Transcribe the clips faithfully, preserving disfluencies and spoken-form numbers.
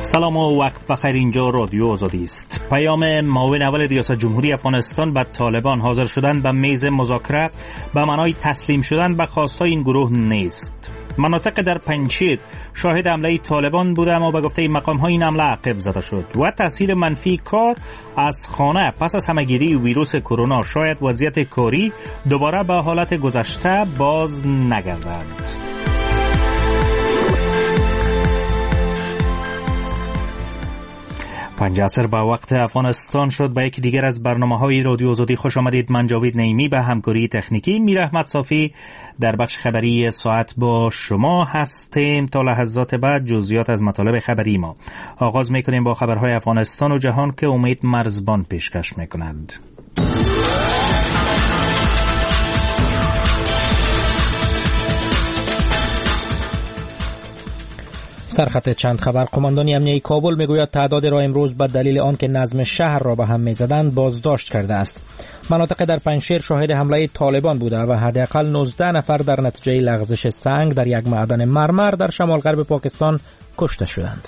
سلام و وقت بخیر. اینجا رادیو آزادی است. پیام معاون اول ریاست جمهوری افغانستان به طالبان حاضر شدن به میز مذاکره به معنای تسلیم شدن به خواستهای این گروه نیست. مناطق در پنجشیر شاهد حمله طالبان بوده، اما به گفته مقام‌ها این حمله عقب زده شد و تاثیر منفی کار از خانه پس از همه‌گیری ویروس کرونا شاید وضعیت کاری دوباره به حالت گذشته باز نگردد. پنج عصر به وقت افغانستان شد. به یکی دیگر از برنامه‌های رادیو آزادی خوش آمدید. من جاوید نعیمی به همکاری تکنیکی میر احمد صافی در بخش خبری ساعت با شما هستیم. تا لحظات بعد جزئیات از مطالب خبری ما. آغاز می‌کنیم با خبرهای افغانستان و جهان که امید مرزبان پیشکش می‌کنند. سرخط چند خبر. قماندانی امنیه کابل میگوید تعداد را امروز به دلیل آنکه نظم شهر را به هم میزدند بازداشت کرده است. مناطق در پنجشیر شاهد حمله طالبان بوده و حداقل نوزده نفر در نتیجه لغزش سنگ در یک معدن مرمر در شمال غرب پاکستان کشته شدند.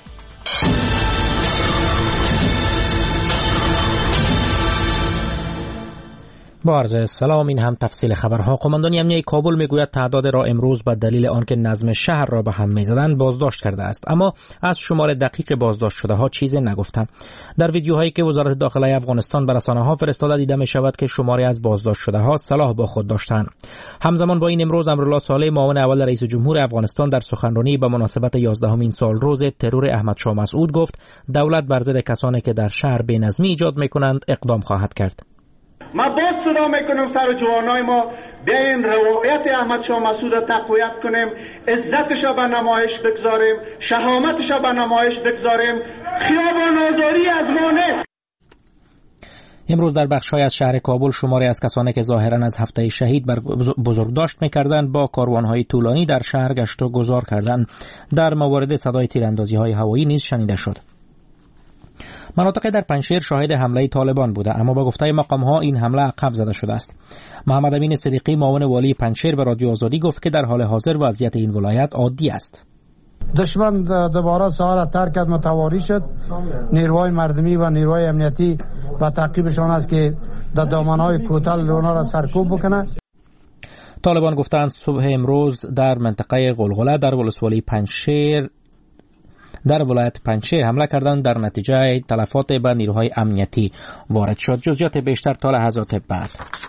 با عرض سلام، این هم تفصیل خبرها. قماندانی امنیه کابل میگوید تعداد را امروز به دلیل آنکه نظم شهر را به هم میزدند بازداشت کرده است، اما از شمار دقیق بازداشت شده ها چیزی نگفتند. در ویدیوهایی که وزارت داخله افغانستان به رسانه ها فرستاده دیده می شود که شماری از بازداشت شده ها سلاح با خود داشتند. همزمان با این امروز امرالله صالح معاون اول رئیس جمهور افغانستان در سخنرانی به مناسبت یازدهمین سال روز ترور احمد شاه مسعود گفت دولت بر ضد کسانی که در شهر بی‌نظمی ایجاد میکنند اقدام خواهد کرد. ما باید صدا میکنم سر جوانای ما بیاین روایت احمد شاه مسعود را تقویت کنیم، عزتش را به نمایش بگذاریم، شهامتش را به نمایش بگذاریم. خیابان آزادی از ما نیست. امروز در بخش‌های از شهر کابل شماری از کسانی که ظاهراً از هفته شهید بر بزرگداشت می‌کردند با کاروان‌های طولانی در شهر گشت و گذار کردند. در موارد صدای تیراندازی‌های هوایی نیز شنیده شد. مناطق در پنجشیر شاهد حمله طالبان بوده، اما با گفته مقام‌ها این حمله عقب زده شده است. محمد امین صدیقی معاون والی پنجشیر به رادیو آزادی گفت که در حال حاضر وضعیت این ولایت عادی است. دشمن دوباره ساحل ترک کرد، متواری شد. نیروهای مردمی و نیروهای امنیتی و تعقیبشان است که در دامن‌های کوتل اونا را سرکوب بکنه. طالبان گفتند صبح امروز در منطقه غلغله در ولسوالی پنجشیر در ولایت پنجشیر حمله کردند، در نتیجه تلفات به نیروهای امنیتی وارد شد. جزئیات بیشتر تا لحظات بعد.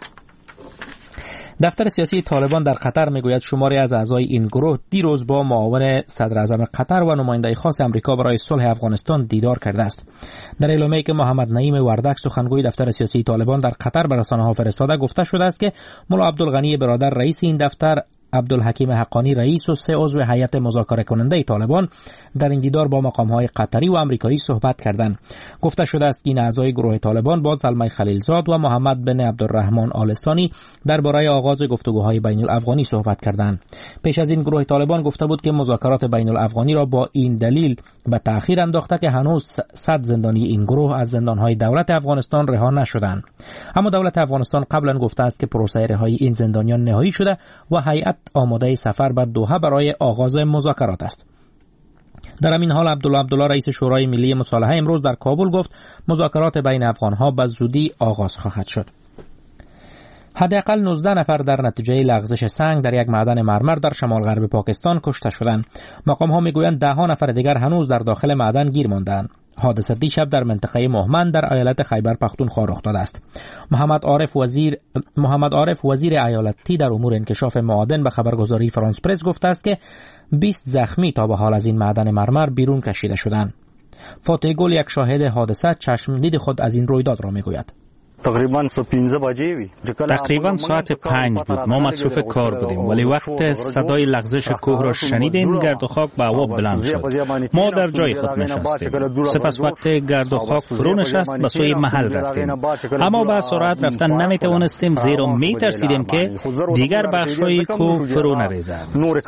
دفتر سیاسی طالبان در قطر میگوید شماری از اعضای این گروه دیروز با معاون صدر اعظم قطر و نماینده خاص امریکا برای صلح افغانستان دیدار کرده است. در اعلامیه‌ای که محمد نعیم وردک سخنگوی دفتر سیاسی طالبان در قطر به رسانه‌ها فرستاده گفته شده است که ملا عبدالغنی برادر رئیس این دفتر، عبدالحکیم حقانی رئیس و سه عضو هیئت مذاکره کننده طالبان در این دیدار با مقام‌های قطری و آمریکایی صحبت کردند. گفته شده است که این اعضای گروه طالبان با زلمه خلیلزاد و محمد بن عبدالرحمن آل ثانی درباره آغاز گفتگوهای بین الافغانی صحبت کردند. پیش از این گروه طالبان گفته بود که مذاکرات بین الافغانی را با این دلیل به تأخیر انداخته که هنوز صد زندانی این گروه از زندان‌های دولت افغانستان رها نشدند. اما دولت افغانستان قبلا گفته است که پروسه رهایی این زندانیان نهایی شده و هیئت آماده سفر به دوحه برای آغاز مذاکرات است. در همین حال عبدالله عبدالله رئیس شورای ملی مصالحه امروز در کابل گفت مذاکرات بین افغانها به زودی آغاز خواهد شد. حداقل نوزده نفر در نتیجه لغزش سنگ در یک معدن مرمر در شمال غرب پاکستان کشته شدند. مقام‌ها میگویند ده ها نفر دیگر هنوز در داخل معدن گیر ماندند. حادثه دیشب در منطقه مهمن در ایالت خیبر پختونخوا رخ داده است. محمد عارف وزیر محمد عارف وزیر ایالتی در امور انکشاف معادن به خبرگزاری فرانس پرس گفته است که بیست زخمی تا به حال از این معدن مرمر بیرون کشیده شدند. فاتح گل یک شاهد حادثه چشم دید خود از این رویداد را میگوید. تقریبا تقریبا ساعت پنج بود. ما مصروف کار بودیم، ولی وقت صدای لغزش کوه را شنیدیم گرد و خاک به هوا بلند شد. ما در جای خود نشستیم. سپس وقت گرد و خاک فرو نشست به سوی محل رفتیم، اما با سرعت رفتن نمیتوانستیم، زیرا میترسیدیم که دیگر بخش‌های کوه فرو نریزد.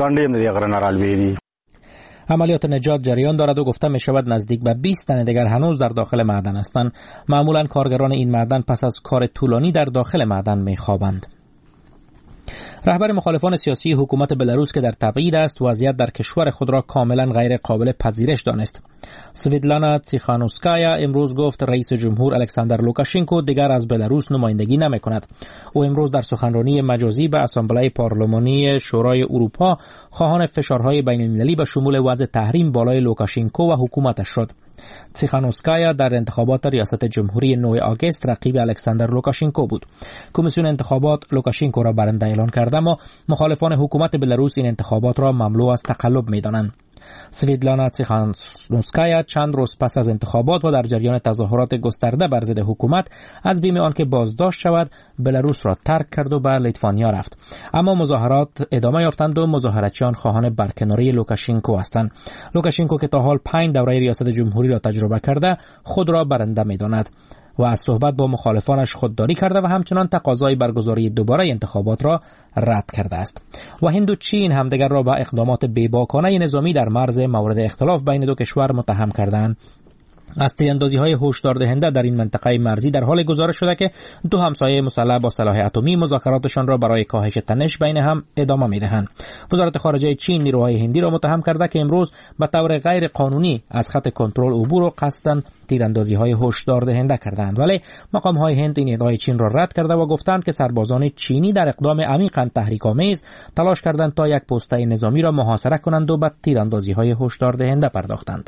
عملیات نجات جریان دارد و گفته می شود نزدیک به بیست تن دیگر هنوز در داخل معدن هستند. معمولا کارگران این معدن پس از کار طولانی در داخل معدن می خوابند. رهبر مخالفان سیاسی حکومت بلاروس که در تبعید است وضعیت در کشور خود را کاملا غیر قابل پذیرش دانست. سویدلانا تیخانوسکایا امروز گفت رئیس جمهور الکساندر لوکاشنکو دیگر از بلاروس نمایندگی نمی‌کند. او امروز در سخنرانی مجازی به اسامبله پارلمانی شورای اروپا خواهان فشارهای بین‌المللی به شمول وضع تحریم بالای لوکاشنکو و حکومتش شد. تیخانوسکایا در انتخابات ریاست جمهوری نه آگوست رقیب الکساندر لوکاشنکو بود. کمیسیون انتخابات لوکاشنکو را برنده اعلان کرده اما مخالفان حکومت بلاروس این انتخابات را مملو از تقلب می‌دانند. سویدلانا تیخانوسکایا چند روز پس از انتخابات و در جریان تظاهرات گسترده بر ضد حکومت از بیم آنکه بازداشت شود بلاروس را ترک کرد و به لیتوانیا رفت. اما مظاهرات ادامه یافتند و مظاهرتچیان خواهان برکناری لوکاشنکو هستند. لوکاشنکو که تا حال پنج دوره ریاست جمهوری را تجربه کرده خود را برنده می‌داند و از صحبت با مخالفانش خودداری کرده و همچنان تقاضای برگزاری دوباره انتخابات را رد کرده است. و هند و چین همدیگر را به اقدامات بی‌باکانه نظامی در مرز مورد اختلاف بین دو کشور متهم کردند. از تیراندازی‌های هشدار دهنده در این منطقه مرزی در حال گزارش شده که دو همسایه مسلح با سلاح اتمی مذاکراتشان را برای کاهش تنش بین هم ادامه می‌دهند. وزارت خارجه چین نیروهای هندی را متهم کرده که امروز به طور غیر قانونی از خط کنترل عبور و قصداً تیراندازی‌های هشدار دهنده کردند، ولی مقام‌های هند این ادعای چین را رد کرده و گفتند که سربازان چینی در اقدام عمیقاً تحریک‌آمیز تلاش کردند تا یک پسته نظامی را محاصره کنند و به تیراندازی‌های هشدار دهنده پرداختند.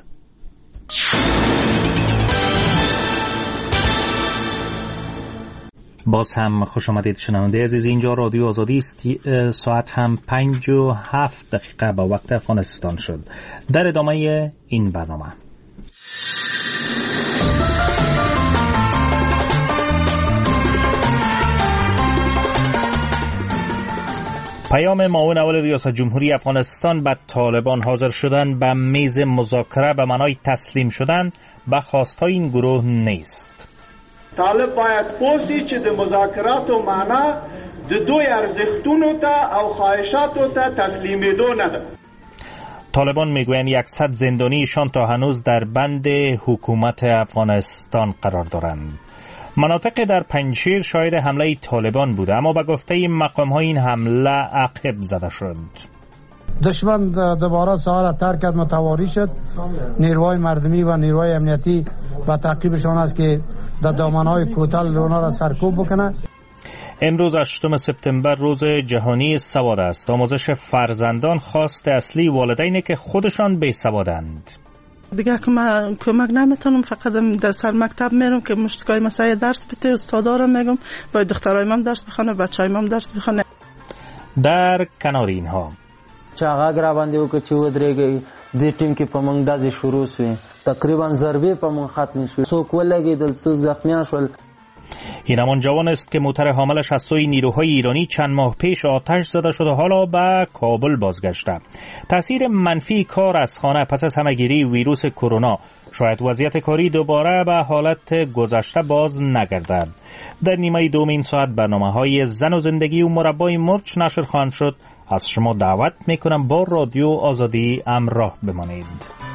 باز هم خوش آمدید شنونده عزیز، اینجا رادیو آزادی است. ساعت هم پنج و هفت دقیقه با وقت افغانستان شد. در ادامه این برنامه پیام معاون اول ریاست جمهوری افغانستان به طالبان حاضر شدن به میز مذاکره به معنای تسلیم شدن به خواستهای این گروه نیست. طالب باید پوسی چې د مذاکراتو معنا د دوی ارزښتونو ته او خواهشاتو ته تسلیمیدو نه ده. طالبان میگویند صد زندانیشان تا هنوز در بند حکومت افغانستان قرار دارند. مناطق در پنجشیر شاهد حمله طالبان بوده، اما به گفته مقام‌های این حمله عقب زده شد. دشمن دوباره ساحل ترک کرد، متواری شد. نیروهای مردمی و نیروهای امنیتی و تعقیبشان است که در دامنهای کوتل اونا را سرکوب بکنه. امروز هشتم سپتامبر روز جهانی سواد است. آموزش فرزندان خواست اصلی والدینه که خودشان بی سوادند. دیگه کمک کمک نمیتونم، فقط در سر مکتب میرم که مشتکای مسایه درس بده، استادا رو میگم باید دخترای من درس بخونه، بچهای من درس بخونه. در کنار اینها چاغا را باندې وکړو چې ودرېږي د ټیم کې په موږ داسې شروع شوې، تقریبا ضربې په موږ ختم شوې، څوک ولګېدل، څوک زخمیان شول. این همان جوان است که موتر حاملش از سوی نیروهای ایرانی چند ماه پیش آتش زده شده، حالا به کابل بازگشته. تاثیر منفی کار از خانه پس از همهگیری ویروس کرونا شاید وضعیت کاری دوباره به حالت گذشته باز نگردد. در نیمه دوم این ساعت برنامه‌های زن و زندگی و مربای مرچ نشر خواهند شد. از شما دعوت میکنم با رادیو آزادی همراه بمانید.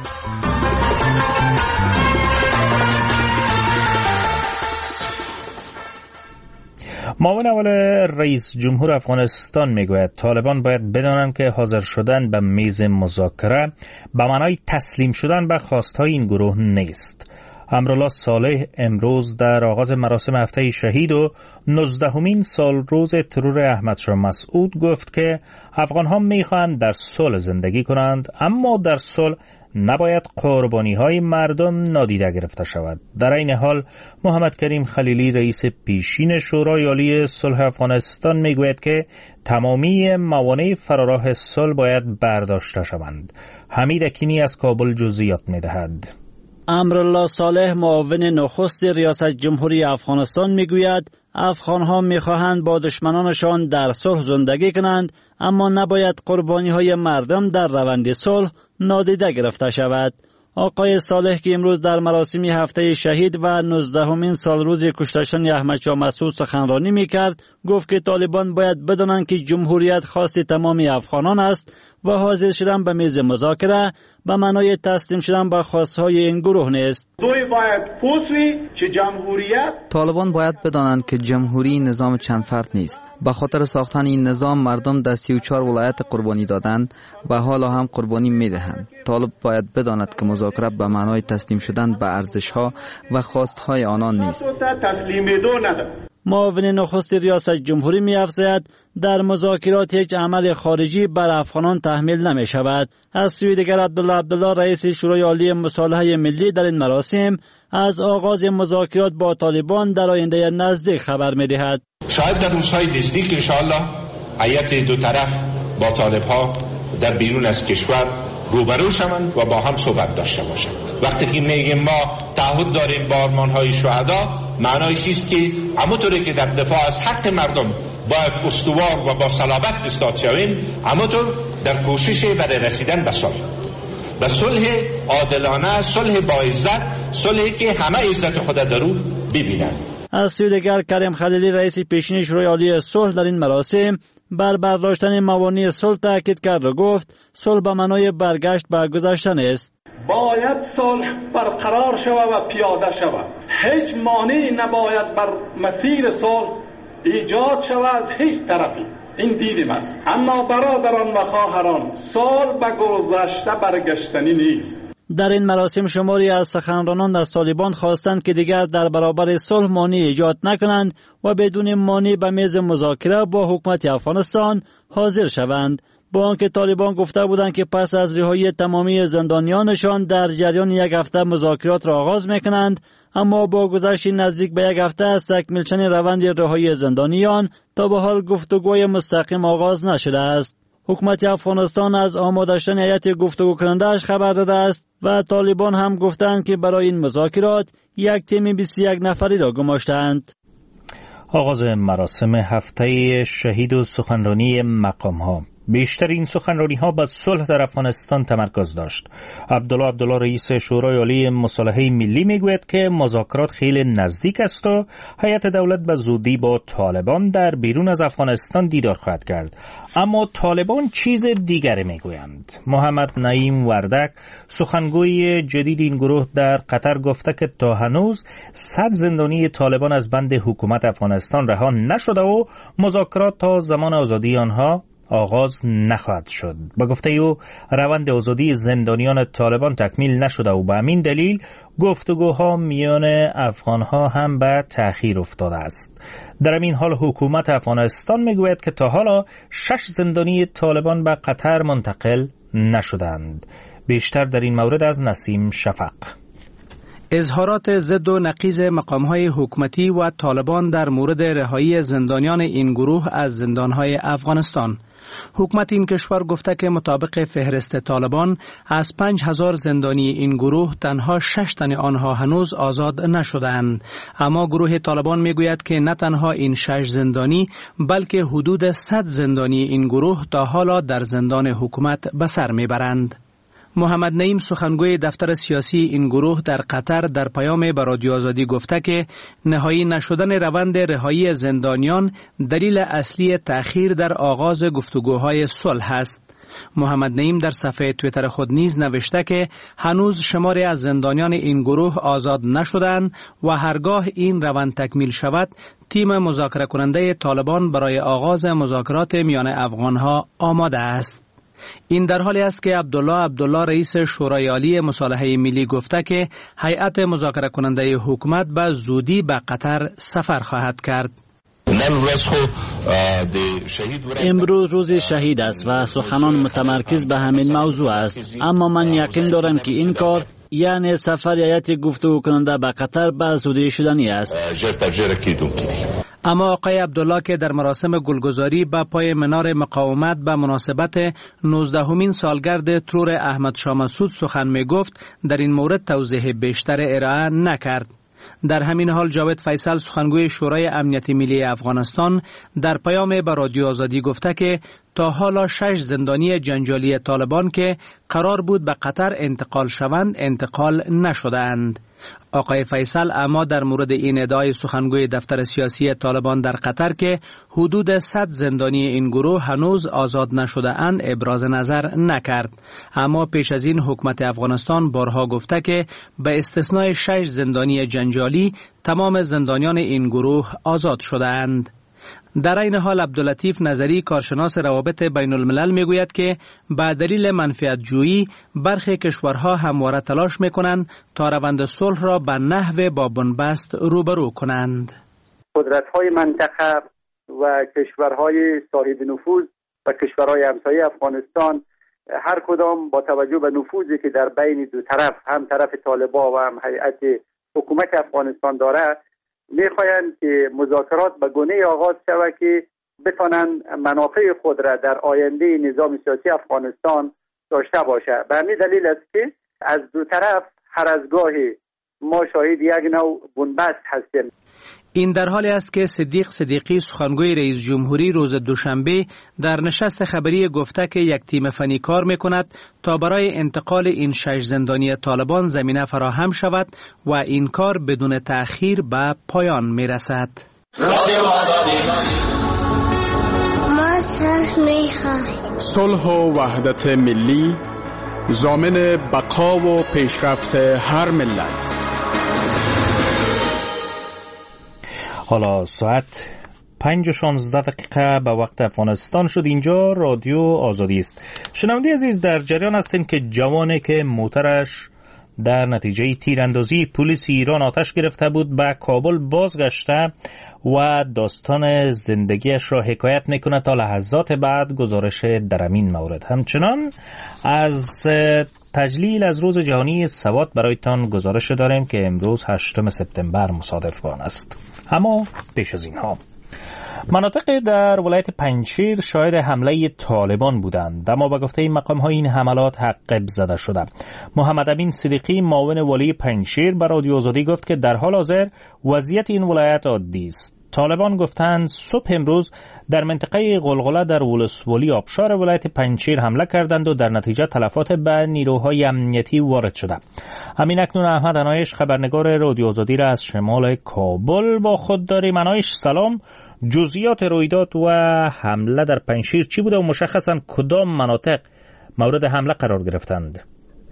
معاون اول رئیس جمهور افغانستان میگوید طالبان باید بدانند که حاضر شدن به میز مذاکره به معنای تسلیم شدن به خواستهای این گروه نیست. امرالله صالح امروز در آغاز مراسم هفته شهید و نوزدهمین سال روز ترور احمدشاه مسعود گفت که افغان‌ها می‌خواهند در صلح زندگی کنند، اما در صلح نباید قربانی‌های مردم نادیده گرفته شود. در این حال محمد کریم خلیلی رئیس پیشین شورای عالی صلح افغانستان میگوید که تمامی موانع فراراه صلح باید برداشته شوند. حمید اکینی از کابل جزئیات می‌دهد. امرالله صالح معاون نخست ریاست جمهوری افغانستان میگوید افغان‌ها می‌خواهند با دشمنانشان در صلح زندگی کنند، اما نباید قربانی‌های مردم در روند صلح نادیده گرفته شود. آقای صالح که امروز در مراسم هفته شهید و نوزدهمین سال روز کشتشان احمدشاه مسعود سخنرانی می‌کرد، گفت که طالبان باید بدانند که جمهوریت خاص تمام افغانان است و حاضر شدن به میز مذاکره به معنای تسلیم شدن به خواستهای این گروه نیست. دوی باید پوسوی که جمهوریت طالبان باید بدانند که جمهوری نظام چند فرد نیست، به خاطر ساختن این نظام مردم در سی و چهار ولایت قربانی دادند و حالا هم قربانی میدهند. طالب باید بداند که مذاکره به معنای تسلیم شدن به ارزش‌ها و خواست‌های آنان نیست. معاون نخست ریاست جمهوری می‌افزاید در مذاکرات هیچ عمل خارجی بر افغانان تحمیل نمی شود. از سوی دیگر عبدالله عبدالله رئیس شورای عالی مصالحه ملی در این مراسم از آغاز مذاکرات با طالبان در آینده نزدیک خبر می دهد. شاید در روزهای نزدیک انشاءالله هیئت دو طرف با طالب‌ها در بیرون از کشور روبرو شوند و با هم صحبت داشته باشند. وقتی که میگیم ما تعهد داریم با آرمان‌های شهدا، معنایش است که همونطوری که در دفاع از حق مردم باید استوار و با صلابت ایستاد شویم، همونطور در کوشش برای رسیدن به صلح، به صلح عادلانه، صلح با عزت، صلحی که همه عزت خود در او ببینند. از سوی دیگر کریم خلیلی رئیس پیشین شورای عالی صلح در این مراسم بر برداشتن موانع صلح تاکید کرد و گفت صلح به معنای برگشت به گذشتن است. باید صلح برقرار شود و پیاده شود. هیچ مانعی نباید بر مسیر صلح ایجاد شود از هیچ طرفی. این دیدیم است. اما برادران و خواهران، صلح به گذشته برگشتنی نیست. در این مراسم شماری از سخنرانان از طالبان خواستند که دیگر در برابر صلح مانع ایجاد نکنند و بدون مانع به میز مذاکره با حکومت افغانستان حاضر شوند. با آنکه طالبان گفته بودند که پس از رهایی تمامی زندانیانشان در جریان یک هفته مذاکرات را آغاز میکنند، اما با گذشت نزدیک به یک هفته از تکمیل شدن روند رهایی زندانیان تا به حال گفتگوی مستقیم آغاز نشده است. حکومت افغانستان از آماده شدن هیئت گفتگو کننده‌اش خبر داده است و طالبان هم گفتند که برای این مذاکرات یک تیم بیست و یک نفری را گماشتند. آغاز مراسم هفته شهید و سخنرانی مقام‌ها. بیشتر این سخنرانی ها به صلح در افغانستان تمرکز داشت. عبدالله عبدالله رئیس شورای عالی مصالحه ملی میگوید که مذاکرات خیلی نزدیک است و هیئت دولت به زودی با طالبان در بیرون از افغانستان دیدار خواهد کرد. اما طالبان چیز دیگری میگویند. محمد نعیم وردک سخنگوی جدید این گروه در قطر گفته که تا هنوز صد زندانی طالبان از بند حکومت افغانستان رها نشده و مذاکرات تا زمان آزادی آنها آغاز نخواهد شد. با گفته او روند آزادی زندانیان طالبان تکمیل نشده و به همین دلیل گفتگوها میان افغانها هم به تأخیر افتاده است. در این حال حکومت افغانستان میگوید که تا حالا شش زندانی طالبان به قطر منتقل نشدند. بیشتر در این مورد از نسیم شفق. اظهارات ضد و نقیض مقام‌های حکومتی و طالبان در مورد رهایی زندانیان این گروه از زندان‌های افغانستان. حکومت این کشور گفته که مطابق فهرست طالبان از پنج هزار زندانی این گروه تنها شش تن آنها هنوز آزاد نشدند. اما گروه طالبان میگوید که نه تنها این شش زندانی بلکه حدود صد زندانی این گروه تا حالا در زندان حکومت به سر میبرند. محمد نعیم سخنگوی دفتر سیاسی این گروه در قطر در پیام به رادیو آزادی گفته که نهایی نشدن روند رهایی زندانیان دلیل اصلی تأخیر در آغاز گفتگوهای صلح است. محمد نعیم در صفحه توییتر خود نیز نوشته که هنوز شماری از زندانیان این گروه آزاد نشدند و هرگاه این روند تکمیل شود تیم مذاکره کننده طالبان برای آغاز مذاکرات میان افغانها آماده است. این در حالی است که عبدالله عبدالله رئیس شورای عالی مصالحه ملی گفته که هیئت مذاکره کننده حکومت به زودی به قطر سفر خواهد کرد. امروز روز شهید است و سخنان متمرکز به همین موضوع است، اما من یقین دارم که این کار یعنی سفر هیئت گفتگو کننده به قطر به زودی شدنی است. اما آقای عبدالله که در مراسم گلگزاری به پای منار مقاومت به مناسبت نوزدهمین سالگرد ترور احمد شاه مسعود سخن می گفت در این مورد توضیح بیشتر ارائه نکرد. در همین حال جاوید فیصل سخنگوی شورای امنیت ملی افغانستان در پیام به رادیو آزادی گفته که تا حالا شش زندانی جنجالی طالبان که قرار بود به قطر انتقال شوند انتقال نشدند. آقای فیصل اما در مورد این ادعای سخنگوی دفتر سیاسی طالبان در قطر که حدود صد زندانی این گروه هنوز آزاد نشده اند ابراز نظر نکرد. اما پیش از این حکومت افغانستان بارها گفته که به استثنای شش زندانی جنجالی تمام زندانیان این گروه آزاد شده اند. در این حال عبداللطیف نظری کارشناس روابط بین الملل میگوید که به دلیل منفعت جویی برخی کشورها همواره تلاش میکنند تا روند صلح را به نحو با بنبست روبرو کنند. قدرت‌های منطقه و کشورهای صاحب نفوذ و کشورهای همسایه افغانستان هر کدام با توجه به نفوذی که در بین دو طرف، هم طرف طالبان و هم هیئت حکومت افغانستان داره، میخواهند که مذاکرات به گونه آغاز شود که بتانند منافع خود را در آینده نظام سیاسی افغانستان داشته باشه. به همین دلیل است که از دو طرف هر از گاهی ما شاهد یک نوع بنبست هستیم. این در حالی است که صدیق صدیقی سخنگوی رئیس جمهوری روز دوشنبه در نشست خبری گفته که یک تیم فنی کار میکند تا برای انتقال این شش زندانی طالبان زمینه فراهم شود و این کار بدون تأخیر به پایان میرسد. ما صلح میخواهیم. صلح و وحدت ملی ضامن بقا و پیشرفت هر ملت. حالا ساعت پنج و شانزده دقیقه به وقت افغانستان شد. اینجا رادیو آزادی است. شنونده عزیز، در جریان هستین که جوانی که موترش در نتیجه تیراندازی پلیس ایران آتش گرفته بود به کابل بازگشته و داستان زندگیش را حکایت میکنه تا لحظات بعد گزارش در همین مورد. همچنان از تجلیل از روز جهانی سواد برایتان گزارش داریم که امروز هشتم سپتامبر مصادف با آن است. اما پیش از اینها، مناطق در ولایت پنجشیر شاهد حمله طالبان بودند، اما به گفته این مقام ها این حملات حقیب زده شده. محمد امین صدیقی معاون والی پنجشیر به رادیو آزادی گفت که در حال حاضر وضعیت این ولایت عادی است. طالبان گفتند صبح امروز در منطقه غلغله در ولسوالی آبشار ولایت پنجشیر حمله کردند و در نتیجه تلفات به نیروهای امنیتی وارد شده. همین اکنون احمد عنایش خبرنگار رادیو آزادی را از شمال کابل با خود داریم. عنایش سلام، جزئیات رویداد و حمله در پنجشیر چی بوده و مشخصا کدام مناطق مورد حمله قرار گرفتند؟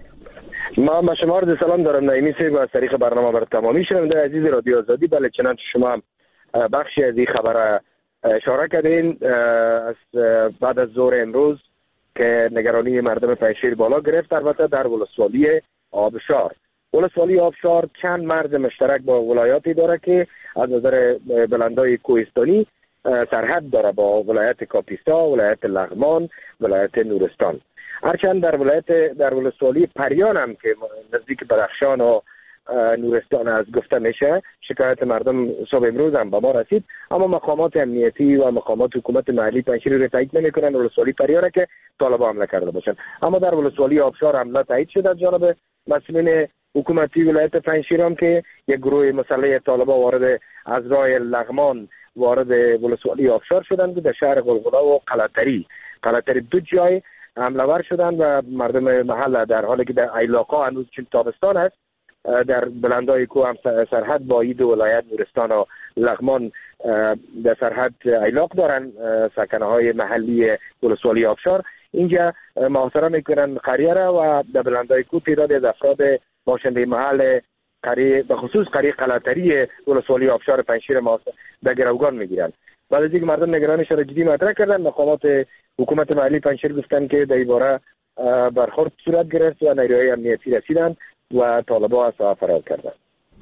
ما با شما عرض سلام دارم نعیمی صاحب از طریق برنامه بر تمامی شنونده عزیز رادیو آزادی. بله، چنانچه شما بخشی از این خبر اشاره کردین، از بعد از ظهر امروز که نگرانی مردم پنجشیر بالا گرفت، البته در ولسوالی آبشار. ولسوالی آبشار چند مرز مشترک با ولایاتی داره که از نظر بلندای کوهستانی سرحد داره با ولایت کاپیسا، ولایت لغمان، ولایت نورستان. هرچند در ولایت در ولسوالی پریان هم که نزدیک بدخشان و نورستان از گفته میشه شکایت مردم صبح امروز هم به ما رسید، اما مقامات امنیتی و مقامات حکومت محلی پنجشیر رو تایید نمیکنن ولسوالی پریان که طالبان حمله کرده باشن. اما در ولسوالی آبشار حمله تایید شد از جانب مسئولین حکومتی ولایت پنجشیر هم که یک گروه مسلح طالبان وارد از راه لغمان وارد ولسوالی آبشار شدند و در شهر غلغله و قلعه‌طری قلعه‌طری دو جای حمله ور شدند و مردم محل در حالی که در ایلاقا هنوز چون تابستان است در بلندای کوه هم سرحد با این دو ولایت نورستان و لغمان در سرحد ایلاق دارن سکنه های محلی ولسوالی آبشار، اینجا محاصره میکنن قریه را و در بلندای کوه تعداد از افراد باشنده محل قریه به خصوص قریه قلعه‌طری ولسوالی آبشار پنجشیر در گروگان میگیرن. بعد از اینکه مردم نگرانش را جدی مطرح کردن، مقامات حکومت محلی پنجشیر گفتن که در این باره برخورد صورت گرفت و نیروهای امنیتی رسیدند و طالبان از راه فرار کردند.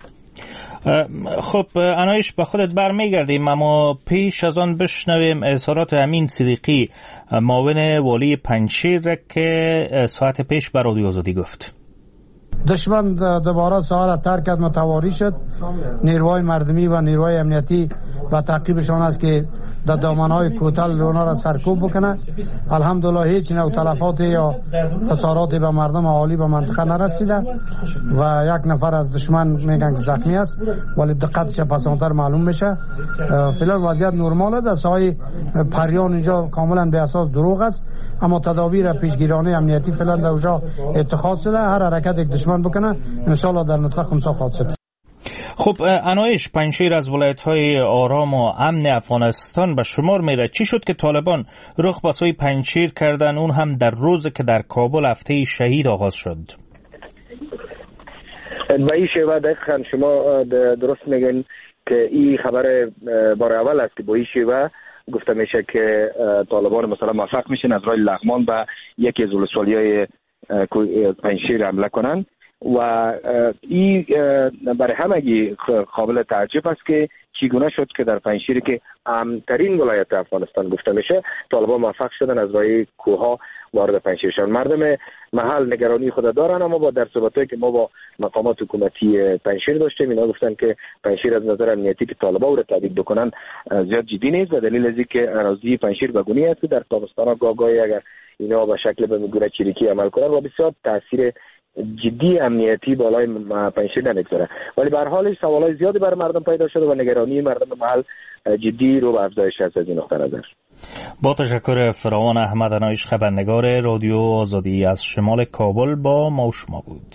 خب عنایش به خودت برمیگردیم، اما پیش از آن بشنویم اظهارات امین صدیقی معاون والی پنجشیر که ساعت پیش به رادیو آزادی گفت. دشمن دوباره ساحل ترک کرد، متواری شد. نیروهای مردمی و نیروهای امنیتی و تعقیبشان است که در دامنهای کوتل اونا را سرکوب بکنه. الحمدلله هیچ نوع تلفات یا خساراتی به مردم اهالی به منطقه نرسیده و یک نفر از دشمن میگن که زخمی است ولی دقتش پسانتر معلوم میشه. فعلا وضعیت نرماله. در ساحل پریان اینجا کاملا به اساس دروغ است، اما تدابیر پیشگیرانه امنیتی فعلا در اونجا اتخاذ شده. هر حرکت یک دشمن بکنه ان شاء الله در نطفه خمسا خواهد شد. خب عنایش، پنجشیر از ولایت‌های آرام و امن افغانستان به شمار میره. چی شد که طالبان رخ به سوی پنجشیر کردن، اون هم در روزی که در کابل هفته شهید آغاز شد؟ و این شیوه دقیقاً شما درست میگن که این خبر بار اول است که با این شیوه گفته میشه که طالبان مثلا موفق میشن از راه لغمان به یکی از ولسوالی‌های پنجشیر حمله کنن و این برای همگی قابل تعجب است که چگونه شد که در پنجشیر که امن‌ترین ولایت افغانستان گفته میشه طالبان موفق شدن از راه کوه‌ها وارد پنجشیر شدن. مردم محل نگرانی خود دارن، اما با در صحبتایی که ما با مقامات حکومتی پنجشیر داشتیم اینا گفتن که پنجشیر از نظر امنیتی که طالبان رو تهدید بکنن زیاد جدی نیست و دلیل از اینکه اراضی پنجشیر بگونی است در تابستان گاگای اگر اینا به شکل به میگوره چریکی عمل کنن و بسیار تاثیر جدی امنیتی بالای پنجشیر نمیگذاره، ولی به هر حال سوالای زیادی برای مردم پیدا شده و نگرانی مردم محل جدی رو به افزایش است از این نقطه نظر. با تشکر فراوان احمد انایش خبرنگار رادیو آزادی از شمال کابل با ما و شما بود.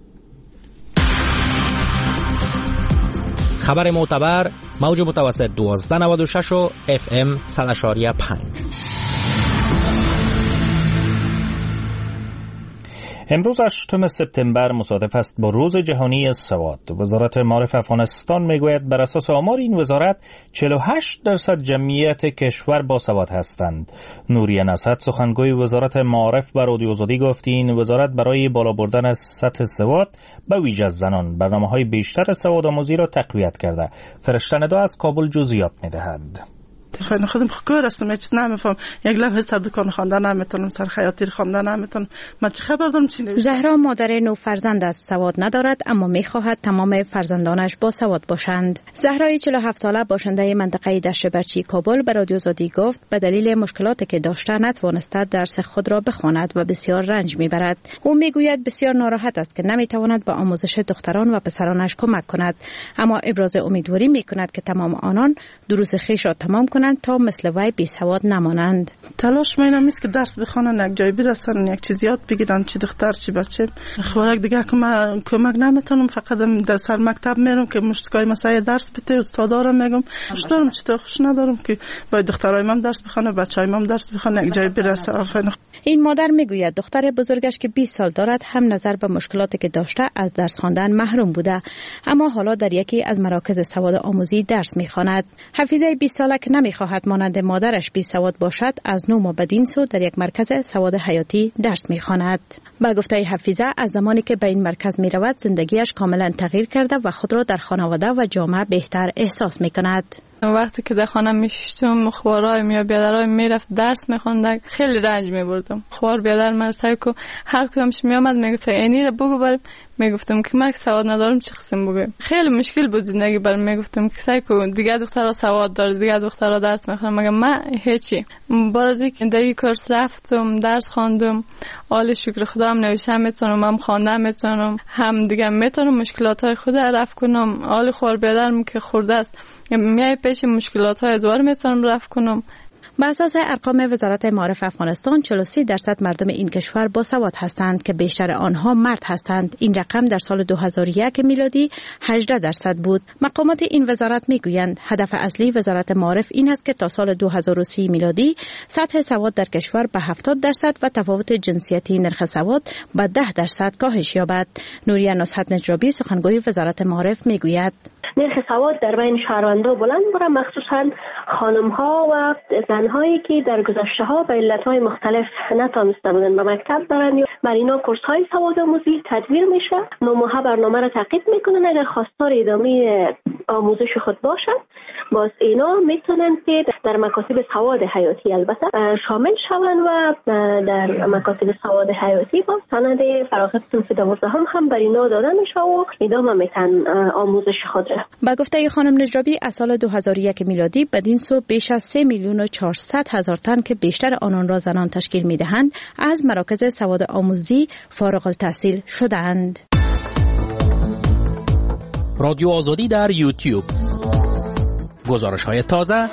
خبر معتبر موج متوسط دوازده نود و شش و اف ام صد و پنج. امروز هشتم سپتامبر مصادف است با روز جهانی سواد. وزارت معارف افغانستان میگوید بر اساس آمار این وزارت چهل و هشت درصد جمعیت کشور با سواد هستند. نوریه نصرت سخنگوی وزارت معارف بر رادیو آزادی گفت این وزارت برای بالا بردن از سطح سواد به ویژه زنان برنامه‌های بیشتر سواد آموزی را تقویت کرده. فرشته ندا از کابل جزئیات می‌دهد. خودم خودم کار هستم، هیچ نمیفهم، یک لوح سر دکان خواندن نمیتونم، سر خیاطی خواندن نمیتونم، من چه خبر دارم چی نوشته. زهرا مادر نو فرزند است، سواد ندارد اما میخواهد تمام فرزندانش با سواد باشند. زهرای چهل و هفت ساله باشنده منطقه دشت برچی کابل به رادیو آزادی گفت به دلیل مشکلاتی که داشته نتوانسته درس خود را بخواند و بسیار رنج میبرد. او میگوید بسیار ناراحت است که نمیتواند به آموزش دختران و پسرانش کمک کند، اما ابراز امیدواری میکند که تمام آنان دروس خویش را تمام کنند تا مثل وی بی سواد نمانند. تلاش ما اینم است که درس بخوانن، یک جای برسن، یک چیز یاد بگیرن، چی دختر چی بچه. خوراک دیگه کمک کمک نمیتونم، فقط در سر مکتب میرم که مشتکای مسائل درس بده، استادا رو میگم خوش دارم چطور خوش ندارم که باید دخترای من درس بخونه، بچهای من درس بخونه، یک جای برسه. این مادر میگوید دختر بزرگش که بیست سال دارد هم نظر به مشکلاتی که داشته از درس خواندن محروم بوده، اما حالا در یکی از مراکز سواد آموزی درس میخواند. حفیظه بیست ساله که نمیخواهد مانند مادرش بی سواد باشد از نو ما بدین سو در یک مرکز سواد حیاتی درس میخواند. با گفته حفیظه از زمانی که به این مرکز میرود زندگیش کاملا تغییر کرده و خود را در خانواده و جامعه بهتر احساس میکند. وقتی که در خانه میشستم خوارای یا بیادرای میرفت درس میخوندن خیلی رنج میبردم. خوار بیادر من سعی کو هر کدامش میامد میگفت اینی رو بگو بریم، میگفتم که من سواد ندارم چه قسم بگم. خیلی مشکل بود زندگی برام. میگفتم که سعی کو دیگه دخترها سواد داره، دیگه دخترها درس میخونن، مگه من هیچی. بعد از اینکه در کورس رفتم درس خواندم، عالی شکر خدا هم نوشتم میتونم، هم خواندن میتونم، هم دیگه میتونم مشکلات های خود رفع کنم. عالی خوار بیادرم که خورده است میای پیش مشکلات های دوار میتونم رفع کنم. بر اساس ارقام وزارت معارف افغانستان چهل و سه درصد مردم این کشور با سواد هستند که بیشتر آنها مرد هستند. این رقم در سال دو هزار و یک میلادی هجده درصد بود. مقامات این وزارت میگویند هدف اصلی وزارت معارف این است که تا سال دو هزار و سه میلادی سطح سواد در کشور به هفتاد درصد و تفاوت جنسیتی نرخ سواد به ده درصد کاهش یابد. نوریه نصرت نجرابی سخنگوی وزارت معارف میگوید نرخ سواد در بین شهروندان بلند بوده، مخصوصا خانم‌ها و زن‌هایی که در گذشته‌ها به علت‌های مختلف نتوانسته بودند به مکتب برند. بر اینا کورس‌های سواد آموزی تدبیر میشه. نه ماهه برنامه را تعقیب میکنن. اگر خواستار ادامه آموزش خود باشند باز اینا میتونن که در مکاتب سواد حیاتی البته شامل شوند و در مکاتب سواد حیاتی با سند فراغت صنف دوازده هم هم بر اینا داده میشه و ادامه میتن آموزش خود را. با گفته خانم نجرابی از سال دو هزار و یک میلادی بدین سو بیش از سه میلیون و چهارصد هزار تن که بیشتر آنان را زنان تشکیل میدهند از مراکز سواد آموزی فارغ التحصیل شدند. رادیو آزادی در یوتیوب، گزارش های تازه،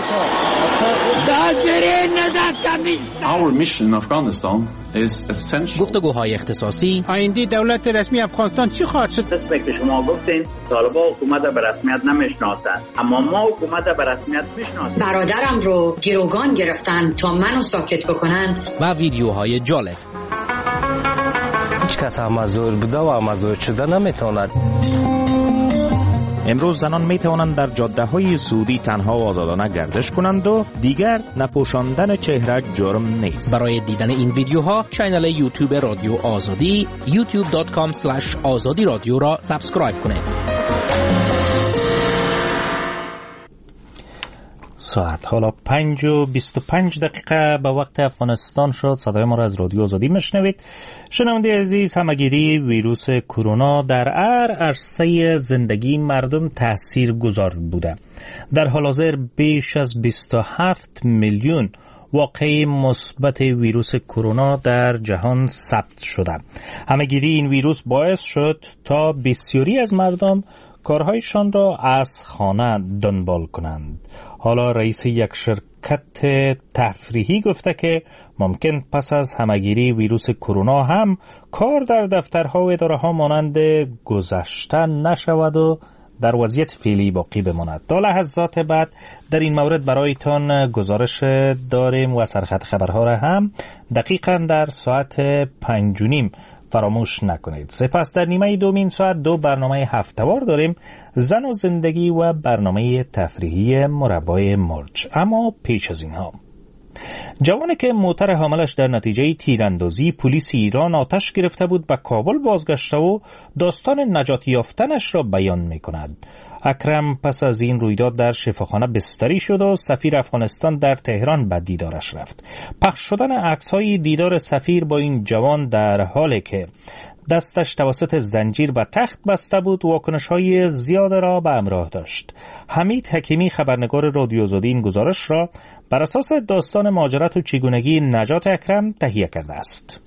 Our mission in Afghanistan is essential. گفتگوهای اختصاصی. آینده دولت رسمی افغانستان چی خواهد شد؟ مثل که شما گفتین طالبان حکومت به رسمیت نمیشناسند، اما ما حکومت به رسمیت میشناسیم. برادرم رو گروگان گرفتن تا منو ساکت بکنن. و ویدیوهای جالب. هیچ کس هم مزور بوده و مزور شده نمیتواند. امروز زنان می توانند در جاده های سعودی تنها و آزادانه گردش کنند و دیگر نپوشاندن چهره جرم نیست. برای دیدن این ویدیوها کانال یوتیوب رادیو آزادی یوتیوب دات کام اسلش آزادی رادیو را سابسکرایب کنید. ساعت حالا پنج و بیست و پنج دقیقه به وقت افغانستان شد. صدای ما را از رادیو آزادی میشنوید. شنونده عزیز، همگیری ویروس کرونا در هر عرصه زندگی مردم تأثیر گذار بوده. در حال حاضر بیش از بیست و هفت میلیون واقعه مثبت ویروس کرونا در جهان ثبت شده. همگیری این ویروس باعث شد تا بسیاری از مردم کارهایشان را از خانه دنبال کنند. حالا رئیس یک شرکت تفریحی گفته که ممکن پس از همگیری ویروس کرونا هم کار در دفترها و اداره‌ها مانند گذشته نشود و در وضعیت فعلی باقی بماند. تا لحظات بعد در این مورد برایتان گزارش داریم و سرخط خبرها را هم دقیقاً در ساعت پنج و نیم فراموش نکنید. سپس در نیمه دومین ساعت دو برنامه هفته‌وار داریم، زن و زندگی و برنامه تفریحی مربای مرج. اما پیش از اینها، جوانی که موتر حاملش در نتیجه تیراندازی پلیس ایران آتش گرفته بود به کابل بازگشته و داستان نجات یافتنش را بیان می‌کند. اکرم پس از این رویداد در شفاخانه بستری شد و سفیر افغانستان در تهران به دیدارش رفت. پخش شدن عکس‌های دیدار سفیر با این جوان در حالی که دستش توسط زنجیر به تخت بسته بود واکنش‌های زیاد را به همراه داشت. حمید حکیمی خبرنگار رادیو آزادی این گزارش را بر اساس داستان مهاجرت و چگونگی نجات اکرم تهیه کرده است.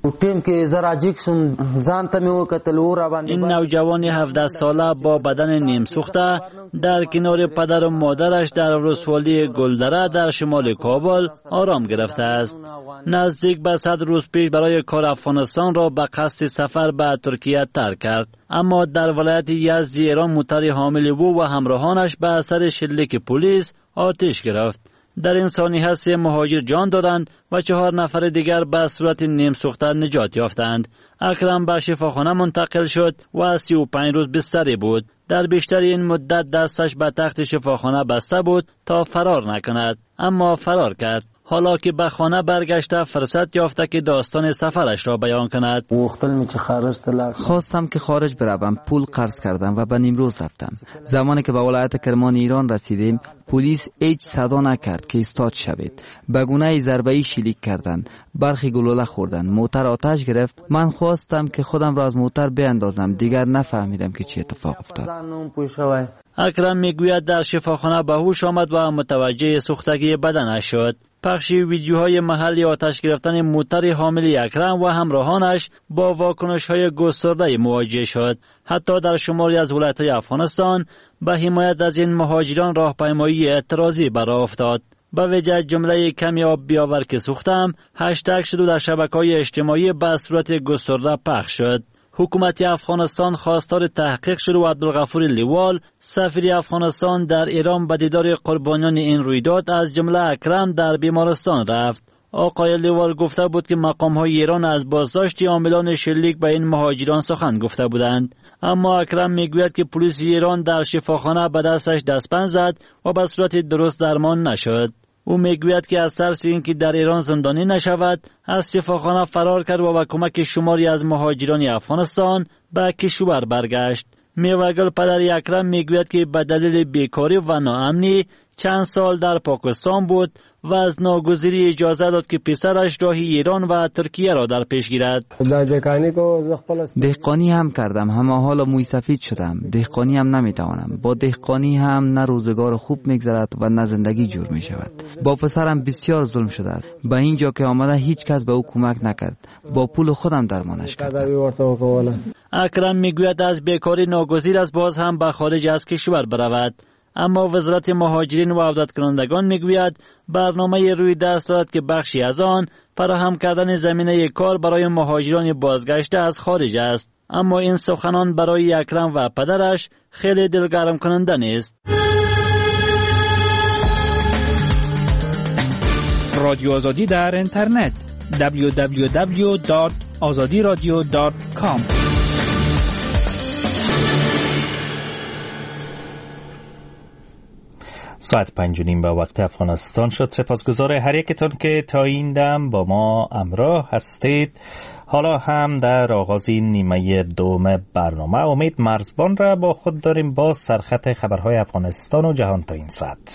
این نوجوان هفده ساله با بدن نیم سوخته در کنار پدر و مادرش در رسوالی گلدره در شمال کابل آرام گرفته است. نزدیک به صد روز پیش برای کار افغانستان را به قصد سفر به ترکیه ترک کرد، اما در ولایت یزد ایران موتر حامل او و همراهانش به اثر شلیک پلیس آتش گرفت. در این سانحه سه مهاجر جان دادند و چهار نفر دیگر به صورت نیم سوخته نجات یافتند. اکرم به شفاخانه منتقل شد و سی و پنج روز بستری بود. در بیشتر این مدت دستش به تخت شفاخانه بسته بود تا فرار نکند، اما فرار کرد. حالا که به خانه برگشته فرصت یافته که داستان سفرش را بیان کند. خواستم که خارج بروم، پول قرض کردم و به نیمروز رفتم. زمانی که به ولایت کرمان ایران رسیدیم پلیس هیچ صدا نکرد که ایستاد شوید. به گونه ضربه‌ای شلیک کردند، برخی گلوله خوردند، موتر آتش گرفت. من خواستم که خودم را از موتر بیاندازم، دیگر نفهمیدم که چه اتفاق افتاد. اکرم میگوید در شفاخانه به هوش آمد و متوجه سوختگی بدنش شد. پخش ویدیوهای محلی آتش گرفتن موتر حامل اکرم و همراهانش با واکنش‌های گسترده مواجه شد. حتی در شماری از ولایت‌های افغانستان به حمایت از این مهاجران راهپیمایی اعتراضی برآ افتاد. به وجه جمله کمی آب بیاور که سوختم هشتگ شد و در شبکه‌های اجتماعی به صورت گسترده پخش شد. حکومت افغانستان خواستار تحقیق شد و عبدالغفور لیوال سفیر افغانستان در ایران به دیدار قربانیان این رویداد از جمله اکرم در بیمارستان رفت. آقای لیوال گفته بود که مقام‌های ایران از بازداشت عاملان شلیک به این مهاجران سخن گفته بودند، اما اکرم میگوید که پلیس ایران در شفاخانه به دستش دستبند زد و به صورت درست درمان نشد. او میگوید که از ترس اینکه در ایران زندانی نشود از شفاخانه فرار کرد و با کمک شماری از مهاجران افغانستان به کشور برگشت. میوه‌گل پدر اکرم میگوید که به دلیل بیکاری و ناامنی چند سال در پاکستان بود و از ناگزیری اجازه داد که پسرش راه ایران و ترکیه را در پیش گیرد. دهقانی هم کردم، اما حالا موی سفید شدم. دهقانی هم نمیتوانم. با دهقانی هم نه روزگار خوب میگذرد و نه زندگی جور می شود. با پسرم بسیار ظلم شده است. به اینجا که آمده هیچ کس به او کمک نکرد. با پول خودم درمانش کردم. اکرم میگوید از بیکاری ناگزیر است باز هم به خارج از کشور برود، اما وزارت مهاجرین و عودت کنندگان میگوید برنامه روی دست دارد که بخشی از آن فراهم کردن زمینه کار برای مهاجران بازگشته از خارج است. اما این سخنان برای اکرم و پدرش خیلی دلگرم کننده نیست. رادیو آزادی در اینترنت دبلیو دبلیو دبلیو دات آزادی رادیو دات کام. ساعت پنج و نیم به وقت افغانستان شد. سپاسگزار هر یکتون که تا این دم با ما همراه هستید. حالا هم در آغاز نیمه دوم برنامه امید مرزبان را با خود داریم با سرخط خبرهای افغانستان و جهان تا این ساعت.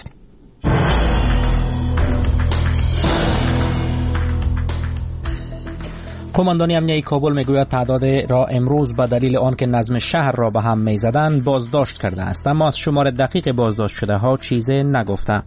قماندانی امنیتی کابل میگوید تعداد را امروز به دلیل آنکه نظم شهر را به هم میزدند بازداشت کرده است، اما از شمار دقیق بازداشت شده ها چیزی نگفته.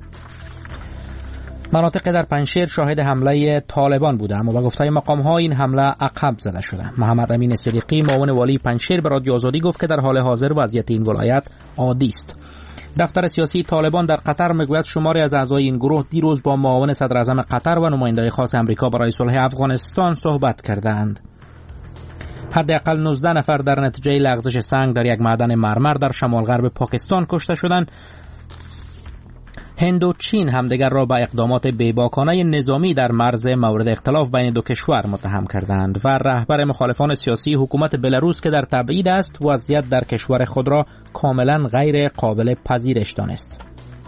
مناطق در پنجشیر شاهد حمله طالبان بوده، اما به گفته مقام ها این حمله عقب زده شده. محمد امین صدیقی معاون والی پنجشیر به رادیو آزادی گفت که در حال حاضر وضعیت این ولایت عادی است. دفتر سیاسی طالبان در قطر میگوید شماری از اعضای این گروه دیروز با معاون صدر اعظم قطر و نماینده خاص امریکا برای صلح افغانستان صحبت کردند. حداقل نوزده نفر در نتیجه لغزش سنگ در یک معدن مرمر در شمال غرب پاکستان کشته شدند. هند و چین همدیگر را به اقدامات بیباکانه نظامی در مرز مورد اختلاف بین دو کشور متهم کردند و رهبر مخالفان سیاسی حکومت بلاروس که در تبعید است وضعیت در کشور خود را کاملا غیر قابل پذیرش دانست.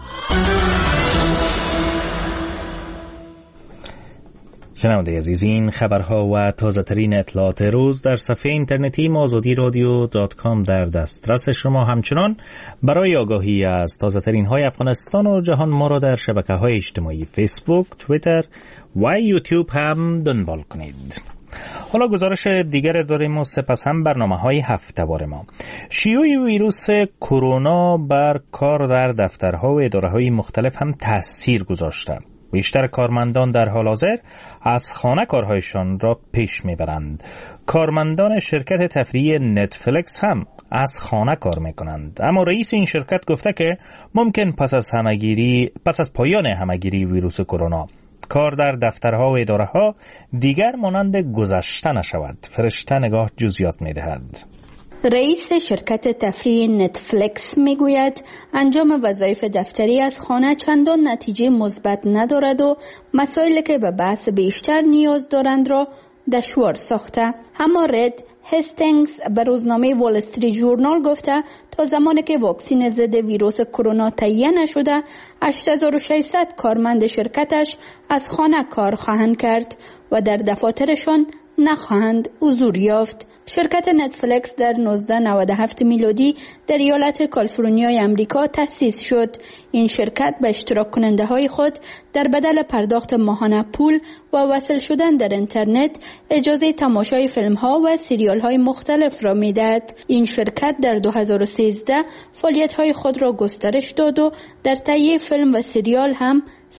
شنونده عزیز، این خبرها و تازه ترین اطلاعات روز در صفحه اینترنتی آزادی رادیو دات کام در دسترس شما. همچنان برای آگاهی از تازه ترین های افغانستان و جهان ما را در شبکه های اجتماعی فیسبوک، توییتر و یوتیوب هم دنبال کنید. حالا گزارش دیگر داریم و سپس هم برنامه های هفته‌وار ما. شیوع ویروس کرونا بر کار در دفترها و اداره های مختلف هم تاثیر گذاشته. بیشتر کارمندان در حال حاضر از خانه کارهایشان را پیش میبرند. کارمندان شرکت تفریحی نتفلیکس هم از خانه کار میکنند، اما رئیس این شرکت گفته که ممکن پس از همگیری پس از پایان همگیری ویروس کرونا کار در دفترها و اداره‌ها دیگر مانند گذشته نشود. فرشته نگاه جزئیات میدهد. رئیس شرکت تفریح نتفلیکس میگوید انجام وظایف دفتری از خانه چندان نتیجه مثبت ندارد و مسائلی که به بحث بیشتر نیاز دارند را دشوار ساخته. اما رد هستینگز به روزنامه وال استریت ژورنال گفته تا زمانی که واکسن ضد ویروس کرونا تهیه نشده هشت هزار و ششصد کارمند شرکتش از خانه کار خواهند کرد و در دفاترشان نخواهند حضور یافت. شرکت نتفلیکس در نوزده نود و هفت میلادی در ایالت کالیفرنیای امریکا تأسیس شد. این شرکت به اشتراک کننده های خود در بدل پرداخت ماهانه پول و وصل شدن در اینترنت اجازه تماشای فیلم ها و سریال های مختلف را میدهد. این شرکت در دو هزار و سیزده فعالیت های خود را گسترش داد و در تهیه فیلم و سریال هم